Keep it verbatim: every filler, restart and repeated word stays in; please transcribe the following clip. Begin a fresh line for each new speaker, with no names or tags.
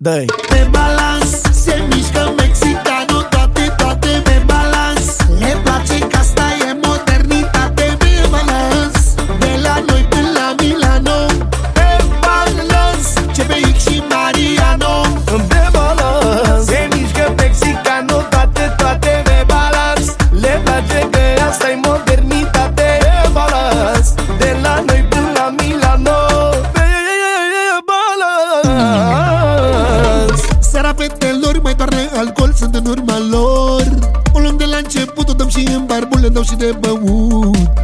Dă-i!
Pe balans se mișcă mexicanul, toate, toate pe balans. Le place că asta e modernitate. Pe balans, de la noi până la Milano. Pe balans, C B X și Mariano.
Pe balans se mișcă mexicanul, toate, toate pe balans. Le place că asta e modernitate. Pe balans, de la noi până la Milano. Pe balans.
Seara fetelor mai doarne alcool, sunt în urma lor. O luăm de la început, o dăm și în barbul, le dau și de băut.